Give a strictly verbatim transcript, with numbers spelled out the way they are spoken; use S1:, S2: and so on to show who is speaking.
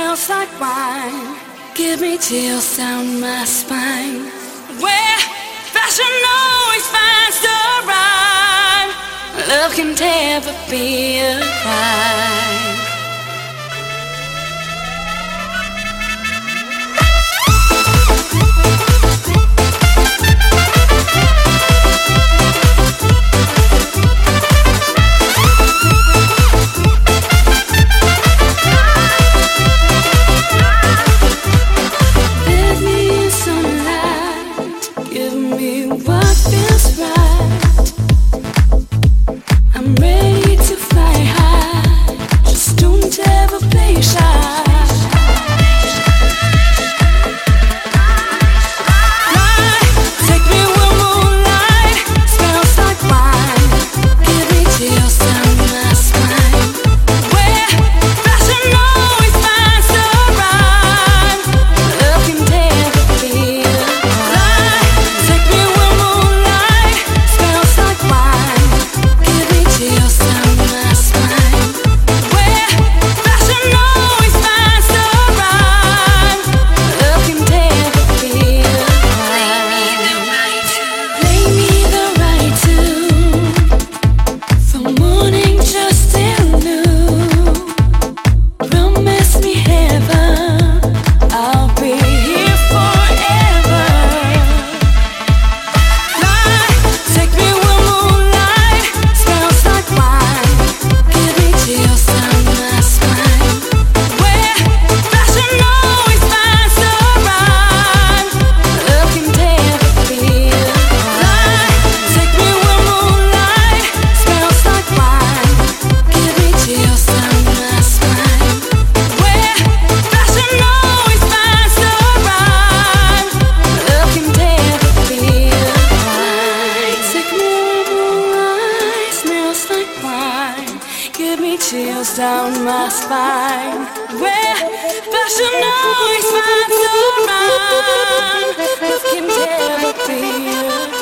S1: smells like wine. Give me chills down my spine. Where fashion always finds the rhyme. Love can never be a crime. Give me chills down my spine. Where fashion always finds a rhyme. Love can never be a